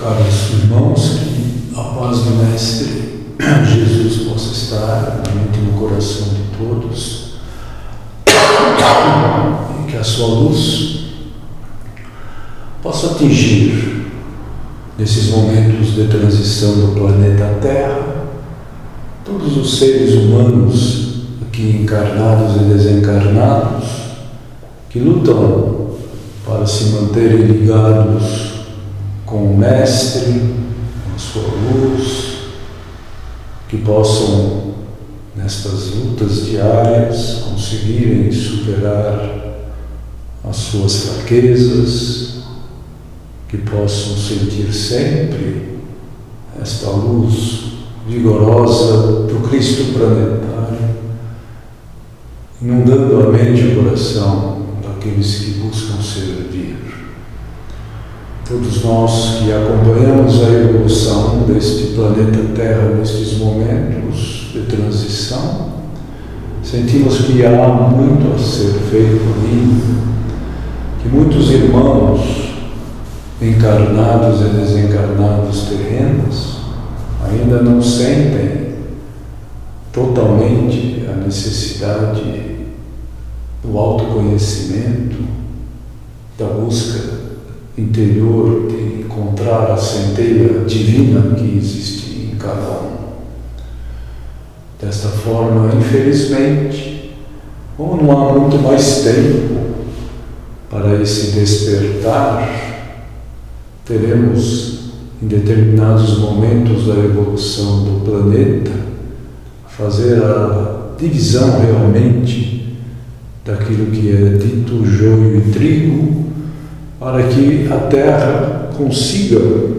Caros irmãos, que a paz do Mestre Jesus possa estar na mente e no coração de todos, e que a sua luz possa atingir, nesses momentos de transição do planeta Terra, todos os seres humanos aqui encarnados e desencarnados, que lutam para se manterem ligados com o Mestre, com a sua luz, que possam, nestas lutas diárias, conseguirem superar as suas fraquezas, que possam sentir sempre esta luz vigorosa do Cristo planetário, inundando a mente e o coração daqueles que buscam servir. Todos nós que acompanhamos a evolução deste planeta Terra nestes momentos de transição, sentimos que há muito a ser feito ainda, que muitos irmãos encarnados e desencarnados terrenos ainda não sentem totalmente a necessidade do autoconhecimento, da busca interior de encontrar a centelha divina que existe em cada um. Desta forma, infelizmente, como não há muito mais tempo para esse despertar, teremos em determinados momentos da evolução do planeta fazer a divisão realmente daquilo que é dito joio e trigo, para que a Terra consiga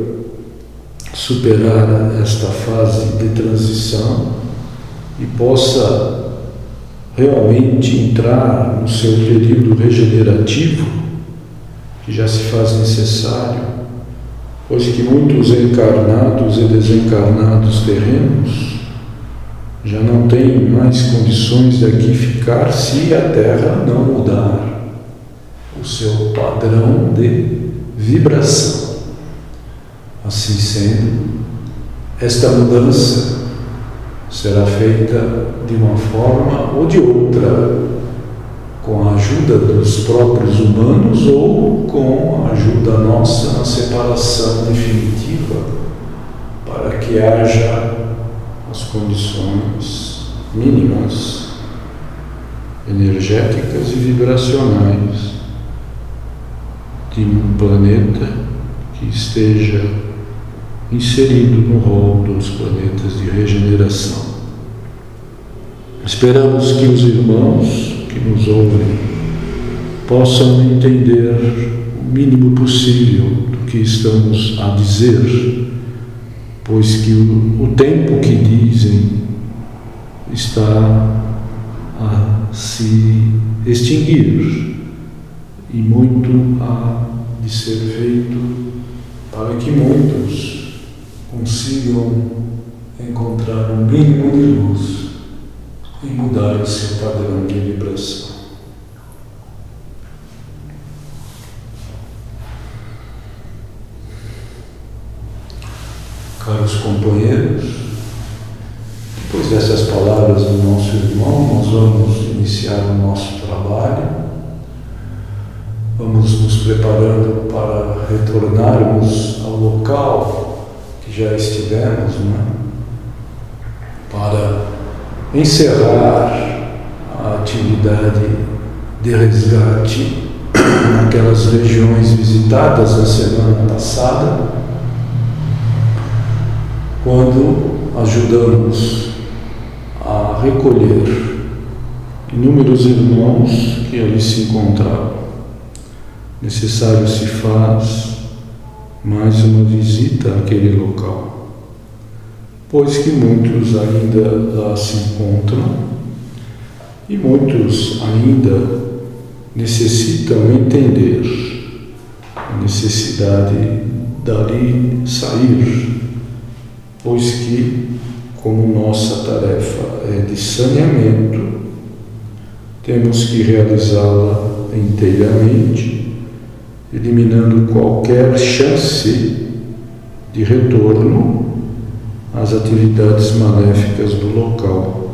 superar esta fase de transição e possa realmente entrar no seu período regenerativo, que já se faz necessário, pois que muitos encarnados e desencarnados terrenos já não têm mais condições de aqui ficar se a Terra não mudar o seu padrão de vibração. Assim sendo, esta mudança será feita de uma forma ou de outra, com a ajuda dos próprios humanos ou com a ajuda nossa na separação definitiva, para que haja as condições mínimas, energéticas e vibracionais de um planeta que esteja inserido no rol dos planetas de regeneração. Esperamos que os irmãos que nos ouvem possam entender o mínimo possível do que estamos a dizer, pois que o tempo que dizem está a se extinguir e muito há de ser feito para que muitos consigam encontrar um mínimo de luz e mudar o seu padrão de vibração. Caros companheiros, depois dessas palavras do nosso irmão, nós vamos iniciar o nosso trabalho. Vamos nos preparando para retornarmos ao local que já estivemos, para encerrar a atividade de resgate naquelas regiões visitadas na semana passada, quando ajudamos a recolher inúmeros irmãos que ali se encontravam. Necessário se faz mais uma visita àquele local, pois que muitos ainda lá se encontram e muitos ainda necessitam entender a necessidade dali sair, pois que, como nossa tarefa é de saneamento, temos que realizá-la inteiramente, eliminando qualquer chance de retorno às atividades maléficas do local.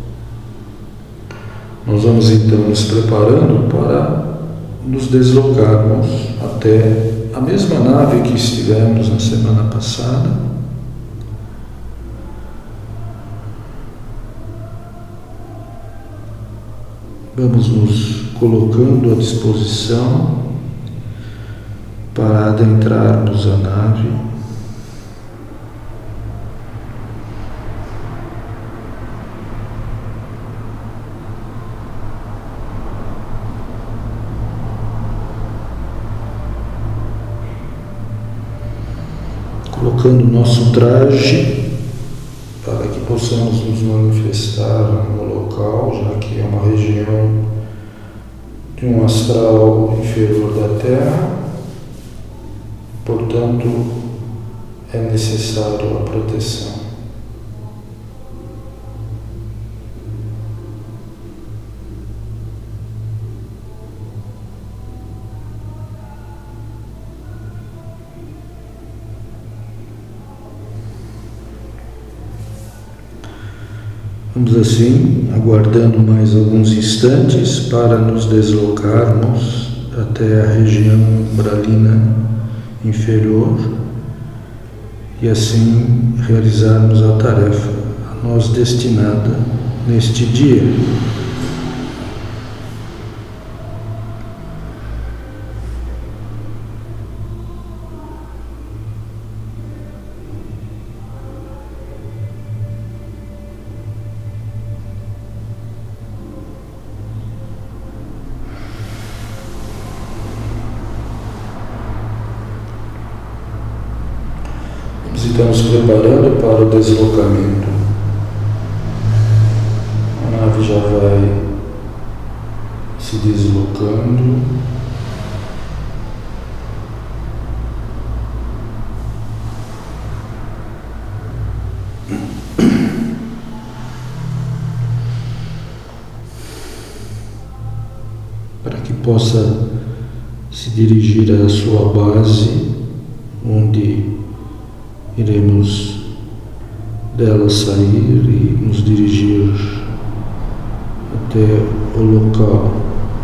Nós vamos então nos preparando para nos deslocarmos até a mesma nave que estivemos na semana passada. Vamos nos colocando à disposição para adentrarmos a nave. Colocando o nosso traje para que possamos nos manifestar no local, já que é uma região de um astral inferior da Terra, portanto é necessário a proteção. Vamos assim, aguardando mais alguns instantes para nos deslocarmos até a região umbralina inferior e assim realizarmos a tarefa a nós destinada neste dia. Estamos preparando para o deslocamento. A nave já vai se deslocando. Para que possa se dirigir à sua base, onde iremos dela sair e nos dirigir até o local.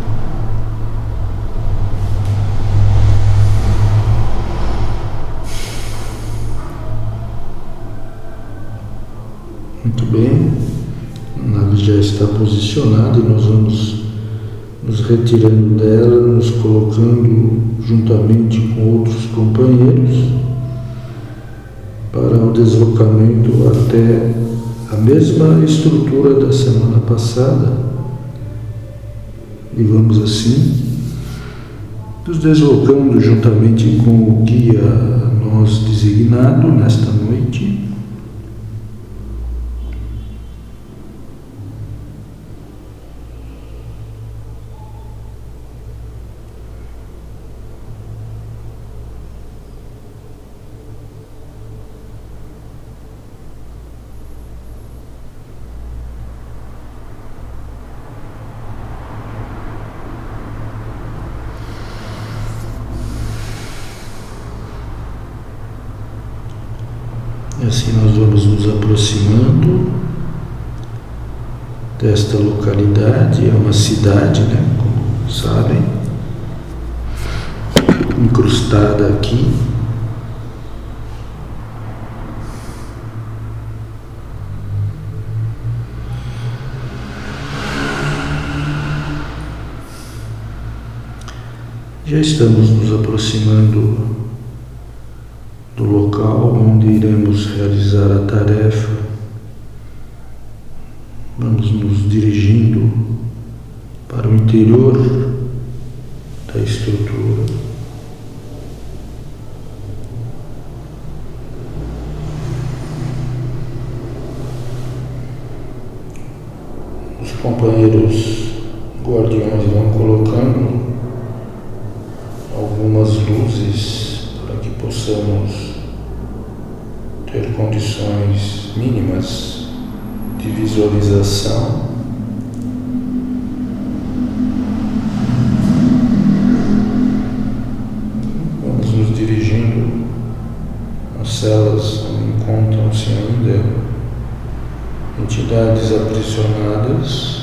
Muito bem, a nave já está posicionada e nós vamos nos retirando dela, nos colocando juntamente com outros companheiros para o deslocamento até a mesma estrutura da semana passada, digamos assim, nos deslocando juntamente com o guia a nós designado nesta noite. E assim nós vamos nos aproximando desta localidade. É uma cidade, né, como sabem, incrustada aqui. Já estamos nos aproximando do local onde iremos realizar a tarefa. Vamos nos dirigindo para o interior da estrutura. Os companheiros guardiões vão colocando algumas luzes para que possamos ter condições mínimas de visualização. Vamos nos dirigindo às células entidades aprisionadas,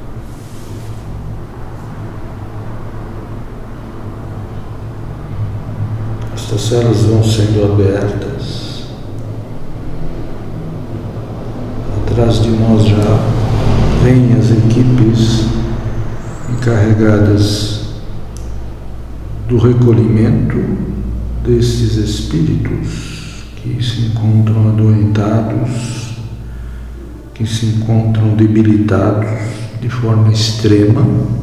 estas celas vão sendo abertas. Atrás de nós já vêm as equipes encarregadas do recolhimento destes espíritos que se encontram adoentados, que se encontram debilitados de forma extrema.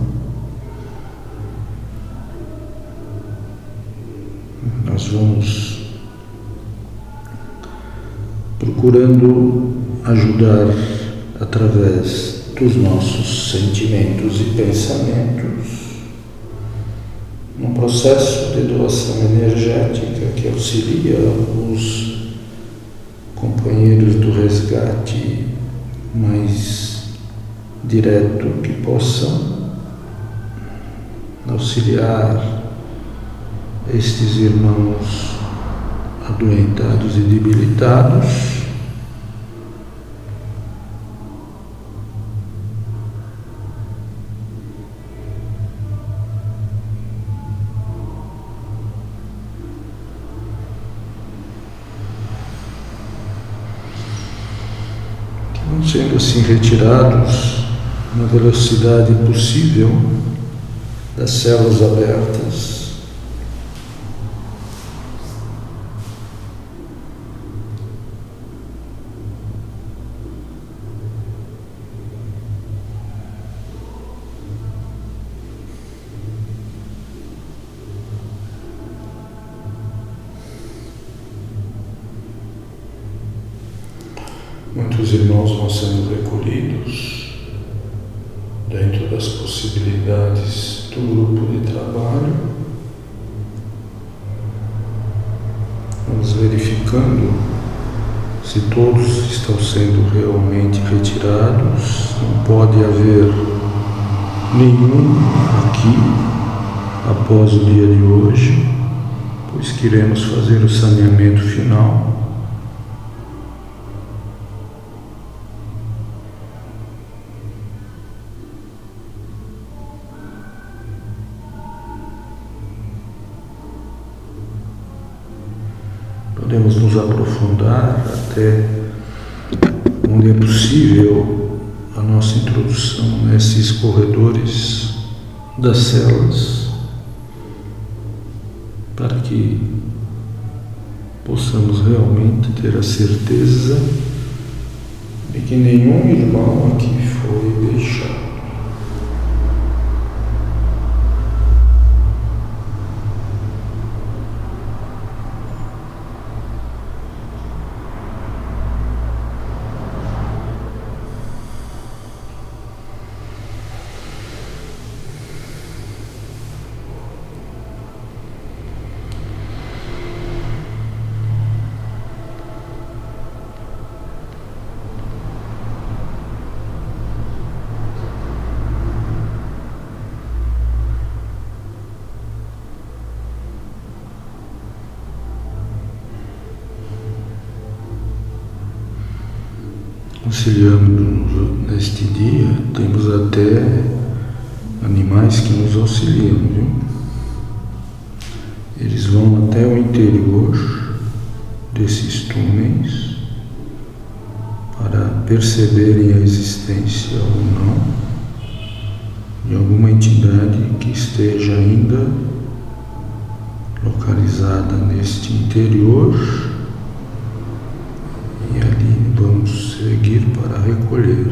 Nós vamos procurando ajudar através dos nossos sentimentos e pensamentos num processo de doação energética que auxilia os companheiros do resgate mais direto, que possam auxiliar estes irmãos adoentados e debilitados. Sendo assim retirados na velocidade possível das celas abertas. Muitos irmãos vão sendo recolhidos dentro das possibilidades do grupo de trabalho. Vamos verificando se todos estão sendo realmente retirados. Não pode haver nenhum aqui após o dia de hoje, pois queremos fazer o saneamento final. Podemos nos aprofundar até onde é possível a nossa introdução nesses corredores das celas, para que possamos realmente ter a certeza de que nenhum irmão aqui foi deixado. Auxiliando neste dia, temos até animais que nos auxiliam, viu? Eles vão até o interior desses túneis para perceberem a existência ou não de alguma entidade que esteja ainda localizada neste interior. E ali vamos seguir para recolher.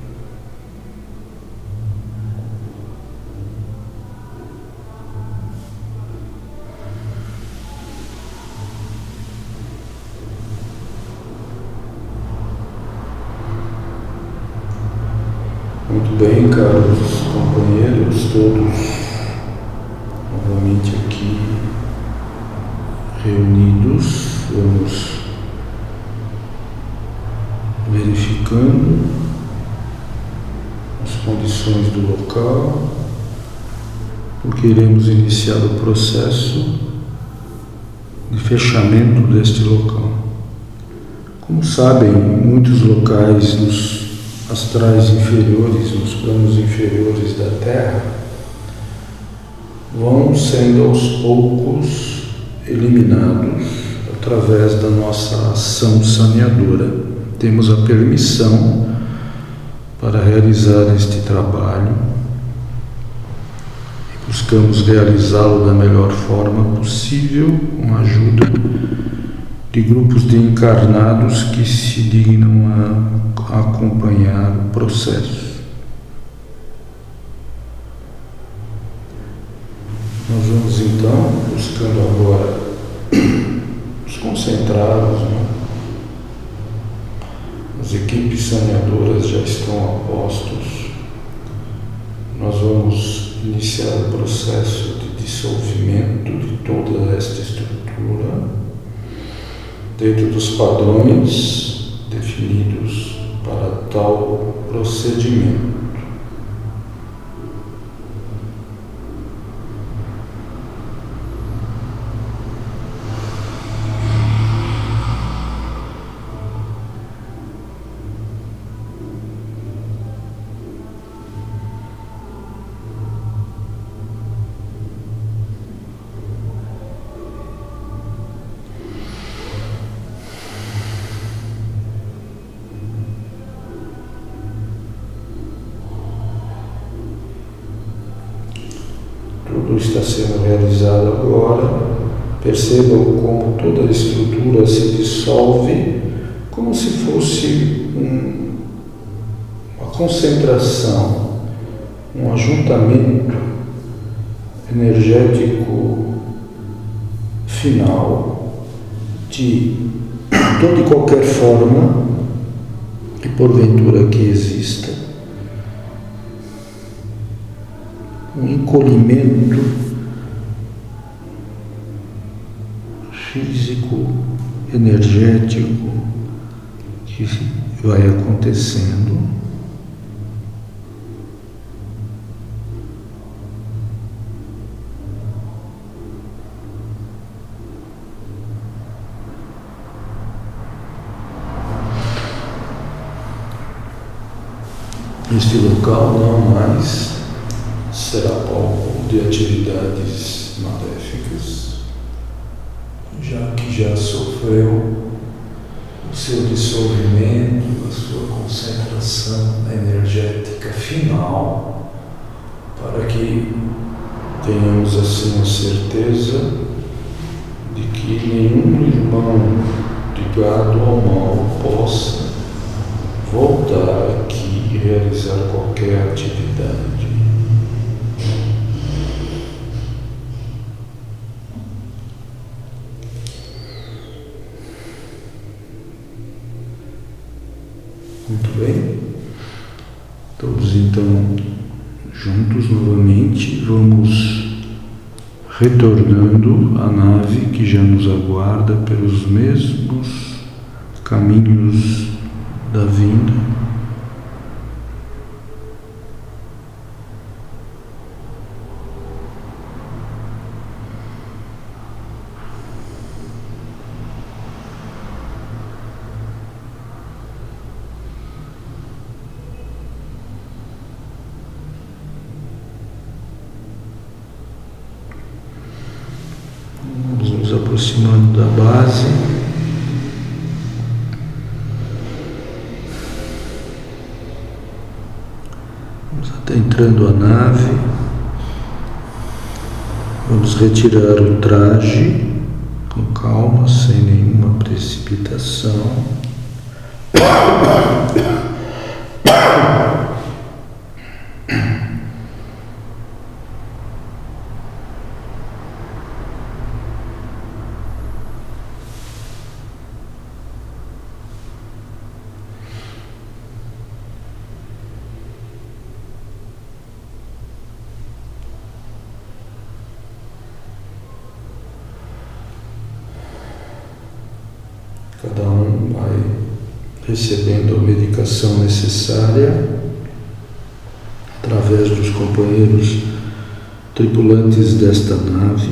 Muito bem, caros companheiros, todos novamente aqui reunidos, vamos verificando as condições do local, porque iremos iniciar o processo de fechamento deste local. Como sabem, muitos locais dos astrais inferiores, nos planos inferiores da Terra, vão sendo aos poucos eliminados através da nossa ação saneadora. Temos a permissão para realizar este trabalho e buscamos realizá-lo da melhor forma possível, com a ajuda de grupos de encarnados que se dignam a acompanhar o processo. Nós vamos então, buscando agora nos concentrarmos, né? As equipes saneadoras já estão a postos. Nós vamos iniciar o processo de dissolvimento de toda esta estrutura dentro dos padrões definidos para tal procedimento. Tudo está sendo realizado agora. Percebam como toda a estrutura se dissolve, como se fosse uma concentração, um ajuntamento energético final de toda e qualquer forma que porventura aqui exista. Um encolhimento físico, energético que vai acontecendo. Este local não mais será palco de atividades maléficas, já que já sofreu o seu dissolvimento, a sua concentração energética final, para que tenhamos assim a certeza de que nenhum irmão ligado ao mal possa voltar aqui e realizar qualquer atividade. Muito bem, todos então juntos novamente vamos retornando à nave que já nos aguarda pelos mesmos caminhos da vinda. Vamos nos aproximando da base. Vamos adentrando a nave. Vamos retirar o traje com calma, sem nenhuma precipitação. Cada um vai recebendo a medicação necessária através dos companheiros tripulantes desta nave.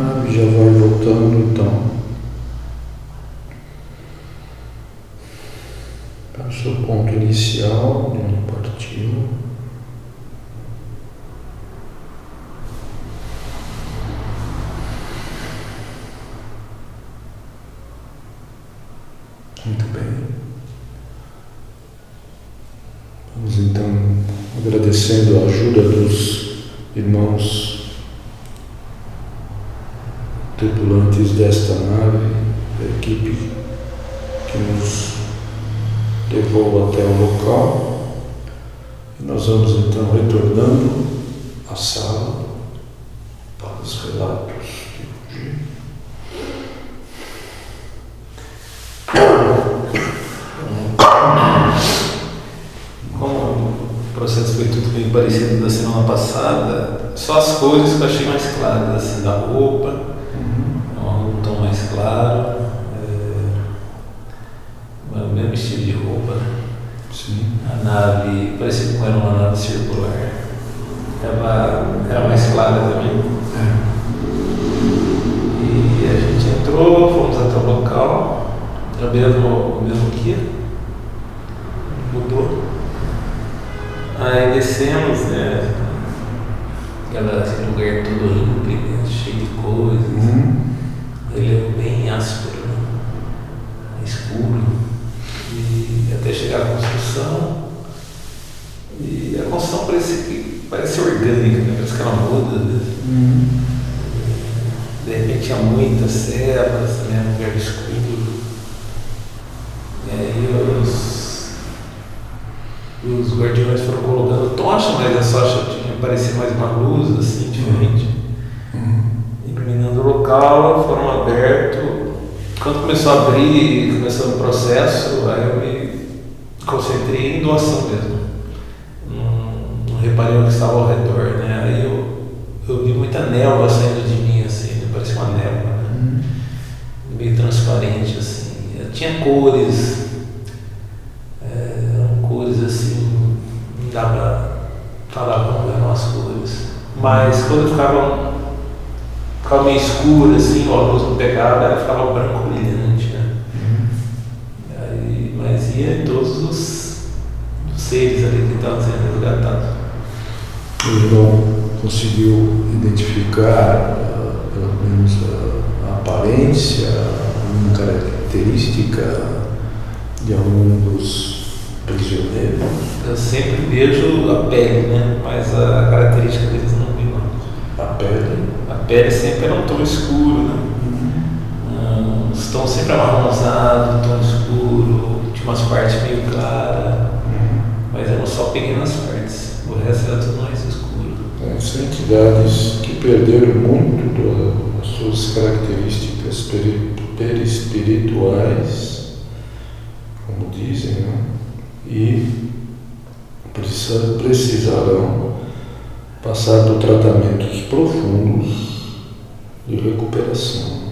nave já vai voltando então para o seu ponto inicial, de onde partiu. Muito bem. Vamos então agradecendo a ajuda dos irmãos tripulantes desta nave, da equipe que nos levou até o local. E nós vamos então retornando à sala para os relatos de hoje. Como o processo foi tudo bem parecido da semana passada, só as cores que eu achei mais claras, assim, da roupa, um tom mais claro, o mesmo estilo de roupa, né? Sim. A nave, parecia que era uma nave circular, era mais clara também. E a gente entrou, fomos até o local, o mesmo guia, mudou. Aí descemos, né? Aquele lugar todo limpo, né? Cheio de coisas. Ele é bem áspero, né? Escuro. E até chegar à construção. E a construção parece orgânica, né? Parece que ela muda. Né? De repente tinha muitas serras, né? Um lugar escuro. E aí os guardiões foram colocando tocha, mas a tocha parecia mais uma luz, assim, diferente. Iluminando o local, foram abertos. Quando começou a abrir, começou o processo, aí eu me concentrei em doação mesmo. Não reparei o que estava ao redor, né? Aí eu vi muita névoa saindo de mim, assim, parecia uma névoa, né? Meio transparente, assim. Tinha cores, eram cores assim, não dá pra falar como eram as cores. Mas quando ficava meio escuro, assim, ou a luz não pegava, ela ficava branco brilhante, né? Mas ia em todos os seres ali que estavam sendo resgatados. O irmão conseguiu identificar, pelo menos, a aparência, uma característica de algum dos prisioneiros? Eu sempre vejo a pele, né? Mas a característica deles não vi, não. A pele? A pele sempre era um tom escuro, né? Os tons sempre amarronzados, tom escuro, tinha umas partes meio claras, mas eram só pequenas partes. O resto era tudo mais escuro. São entidades que perderam muito das suas características perispirituais, como dizem, né? E precisarão passar por tratamentos profundos de recuperação.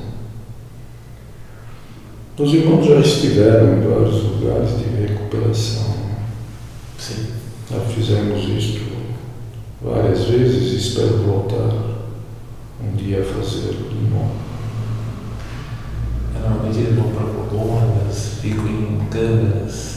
Os irmãos já estiveram em vários lugares de recuperação. Sim. Já fizemos isto várias vezes e espero voltar um dia a fazer de novo. Normalmente eles vão para colônias, ficam em câmeras.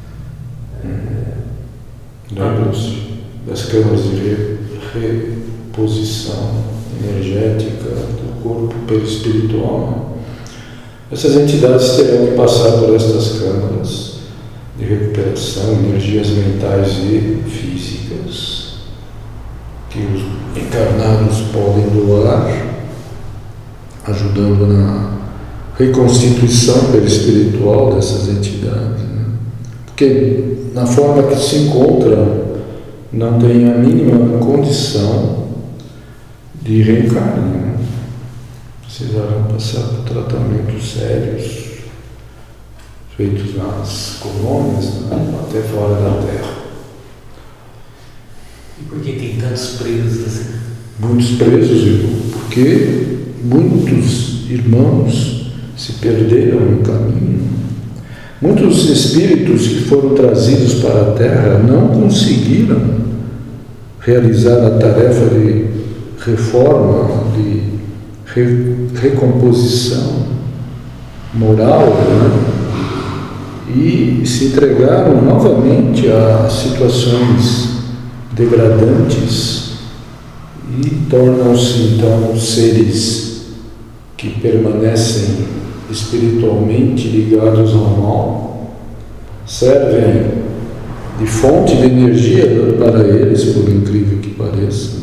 Lembram-se das câmaras de reposição energética do corpo perispiritual. Essas entidades terão que passar por estas câmaras de recuperação, energias mentais e físicas, que os encarnados podem doar, ajudando na reconstituição perispiritual dessas entidades, né? Porque na forma que se encontram não tem a mínima condição de reencarne, né? Precisarão passar por tratamentos sérios feitos nas colônias, né? Até fora da Terra. E por que tem tantos presos assim? Muitos presos, irmão, porque muitos irmãos se perderam no caminho. Muitos espíritos que foram trazidos para a Terra não conseguiram realizar a tarefa de reforma, de recomposição moral, né? E se entregaram novamente a situações degradantes e tornam-se então seres que permanecem espiritualmente ligados ao mal, servem de fonte de energia para eles, por incrível que pareça,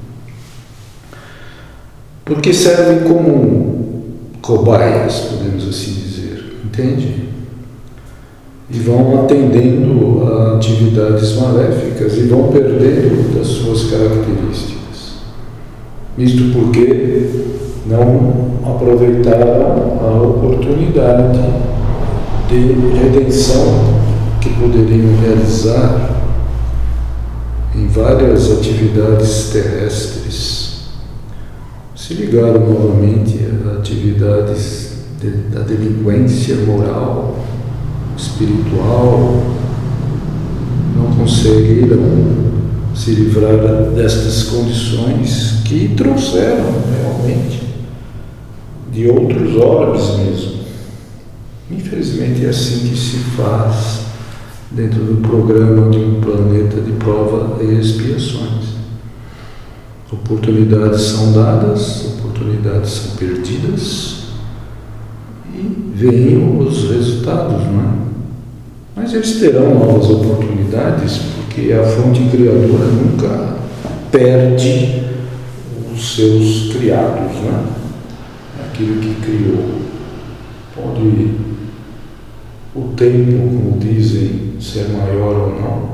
porque servem como cobaias, podemos assim dizer, entende? E vão atendendo a atividades maléficas e vão perdendo das suas características. Isto porque não aproveitaram a oportunidade de redenção que poderiam realizar em várias atividades terrestres. Se ligaram novamente a atividades da delinquência moral, espiritual, não conseguiram se livrar destas condições que trouxeram realmente de outros orbes mesmo. Infelizmente é assim que se faz dentro do programa de um planeta de prova e expiações. Oportunidades são dadas, oportunidades são perdidas e vêm os resultados, não é? Mas eles terão novas oportunidades, porque a fonte criadora nunca perde os seus criados, né? Aquilo que criou. Pode o tempo, como dizem, ser maior ou não,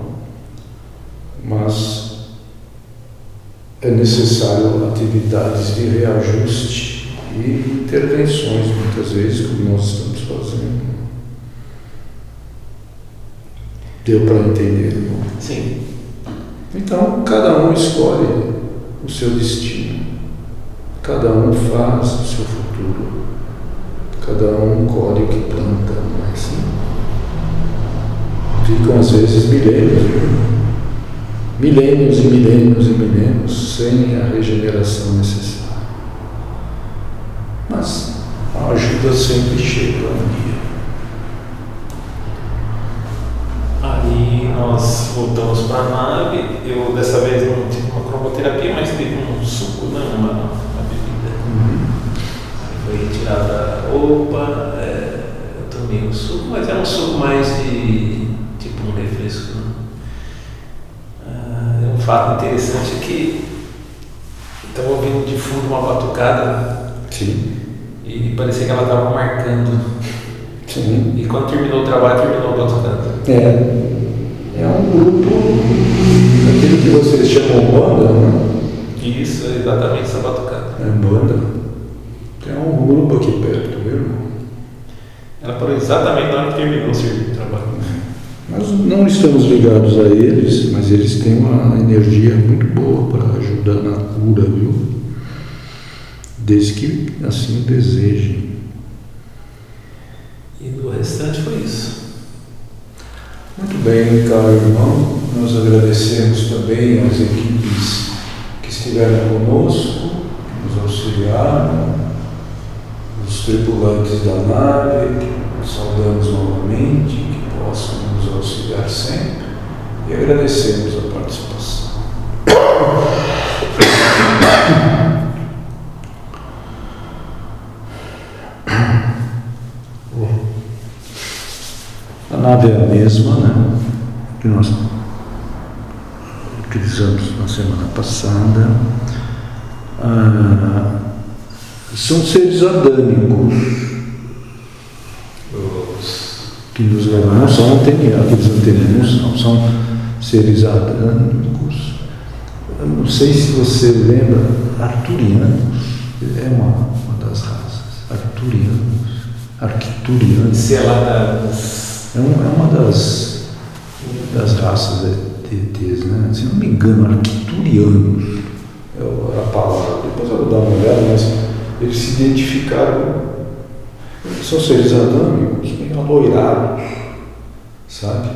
mas é necessário atividades de reajuste e intervenções, muitas vezes, como nós estamos fazendo. Deu para entender, não? Sim. Então, cada um escolhe o seu destino, cada um faz o seu futuro, cada um colhe o que planta, não é assim? Ficam às vezes milênios e milênios e milênios sem a regeneração necessária. Mas a ajuda sempre chega um dia. Aí nós voltamos para a nave. Eu dessa vez não tive uma cromoterapia, mas teve um suco, né? uma bebida. Aí foi retirada a roupa, eu tomei um suco, mas era um suco mais de tipo um refresco. Um fato interessante é que estava ouvindo de fundo uma batucada. Sim. E parecia que ela estava marcando. Sim. E quando terminou o trabalho, terminou a batucada. É um grupo, aquilo que vocês chamam banda, né? Isso, é exatamente essa batucada. É banda. Tem um grupo aqui perto, viu? Ela parou exatamente na hora que terminou o serviço de trabalho. Nós não estamos ligados a eles, mas eles têm uma energia muito boa para ajudar na cura, viu? Desde que assim desejem. E do restante foi isso. Muito bem, caro irmão. Nós agradecemos também às equipes que estiveram conosco, que nos auxiliaram, os tripulantes da nave, que saudamos novamente, que possam nos auxiliar sempre, e agradecemos a participação. A nave é a mesma, né, que nós utilizamos na semana passada. São seres adâmicos que nos levam, não são aqueles antenianos, não, são seres adâmicos. Eu não sei se você lembra, arcturianos, é uma das raças, arcturianos. Seladas. É uma das raças de ETs, né? Se não me engano, arcturianos é a palavra. Depois eu vou dar uma olhada, mas eles se identificaram. São seres adâmicos, meio aloirados, sabe?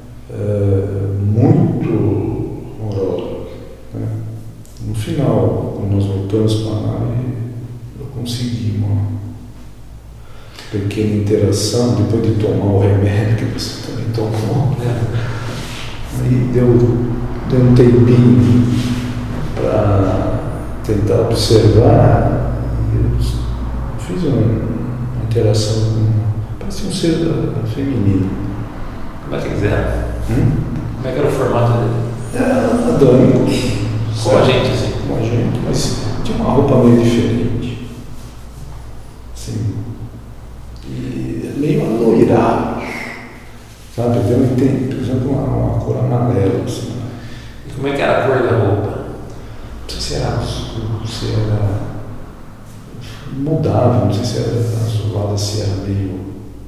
Muito amorosos, né? No final, quando nós voltamos para a nave, eu consegui uma pequena interação, depois de tomar o remédio que você também tomou, né? Aí deu um tempinho para tentar observar, e eu fiz uma interação com, parecia um ser feminino. Como é que eles eram? Como é que era o formato dele? Era adâmico. Com a gente, assim. Com a gente, mas tinha uma roupa meio diferente. Assim, e meio aloirado. Sabe? Deu um tempo, por exemplo, uma cor amarela. Assim. E como é que era a cor da roupa? Não sei se era azul, se era. Mudava, não sei se era azulada, se era meio.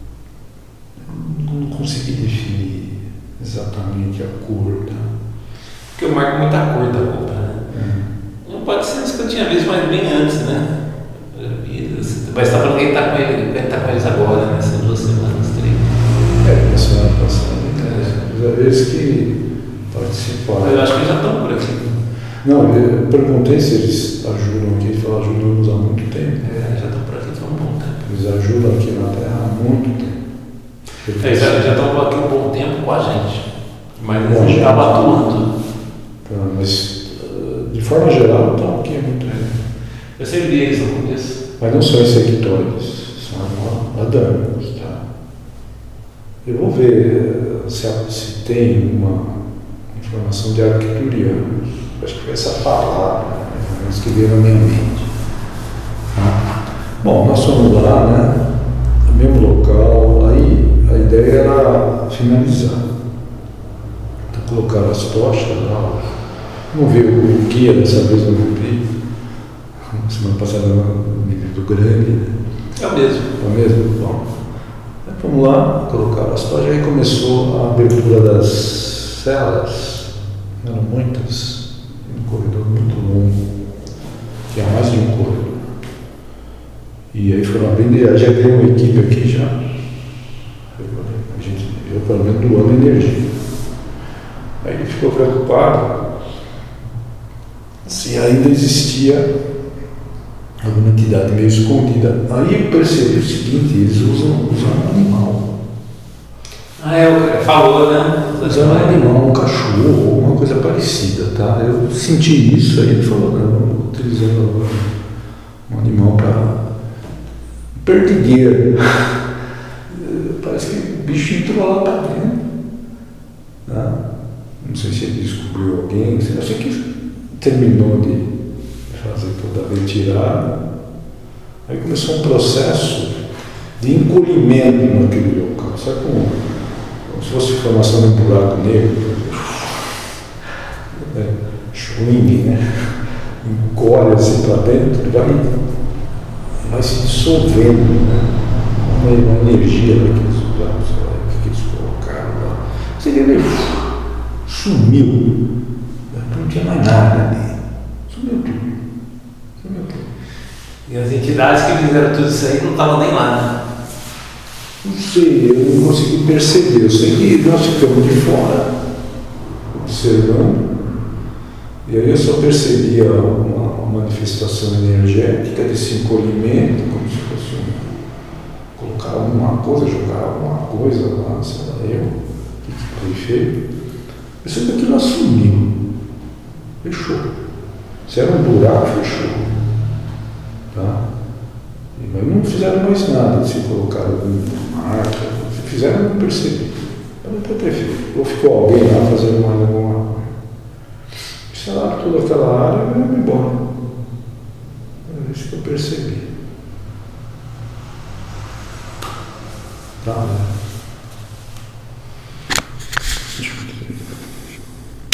Não consegui definir exatamente a cor. Tá? Porque eu marco muita cor da roupa, né? Não pode ser isso que eu tinha visto, mas bem antes, né? Mas você está falando que ele está com eles agora, né? Essas 2 semanas, 3. Na semana passada. Eles que participaram. Mas eu acho que eles já estão por aqui. Não, eu perguntei se eles ajudam aqui, eles falaram ajudamos há muito tempo. Já estão por aqui há um bom tempo. Eles ajudam aqui na Terra há muito tempo. Eles já estão por aqui um bom tempo com a gente. Mas eles não estavam atuando. Mas, de forma geral, estão aqui há muito tempo. Eu sempre vi eles no começo. Mas não são insectoides, são adâmicos, tá? Eu vou ver se tem uma informação de arcturianos. Acho que foi essa palavra, né, que veio na minha mente. Tá? Bom, nós fomos lá, né? No mesmo local, aí a ideia era finalizar. Então colocaram as tochas lá. Vamos ver o guia dessa vez no Rio. Semana passada no Rio Grande, né? É o mesmo. É o mesmo? Bom. Aí vamos lá, colocaram as tochas, aí começou a abertura das celas. Eram muitas. Um corredor muito longo, tinha mais de um corredor. E aí foram abrindo, e já veio uma equipe aqui já. Eu pelo menos doando energia. Aí ele ficou preocupado se ainda existia alguma entidade meio escondida. Aí eu percebi o seguinte, eles usam um animal. Falou, né? Usar um animal, um cachorro ou uma coisa parecida, tá? Eu senti isso, aí ele falou, não, utilizando um animal para perdigueiro. Parece que o bicho entrou lá para dentro. Tá? Não sei se ele descobriu alguém, eu sei que terminou de fazer toda a retirada. Aí começou um processo de encolhimento naquele local, sabe como se fosse formação de um buraco negro, swing, né? Encolhe assim para dentro, vai se dissolvendo, né? Uma energia daqueles lugares que eles colocaram lá. Você vê, ele sumiu, não tinha mais nada ali, sumiu tudo. E as entidades que fizeram tudo isso aí não estavam nem lá, né? Não sei, eu não consegui perceber. Eu sei que nós ficamos de fora, observando, e aí eu só percebia uma manifestação energética desse encolhimento, como se fosse colocar alguma coisa, jogar alguma coisa lá, sei lá, o que foi feito. Eu sei que aquilo assumiu, fechou. Se era um buraco, fechou. Tá? Mas não fizeram mais nada, se colocaram alguma marca, se fizeram, eu não percebi. Pode até ter feito. Ou ficou alguém lá fazendo mais alguma coisa. Instalaram toda aquela área e vieram embora. É isso que eu percebi. Tá?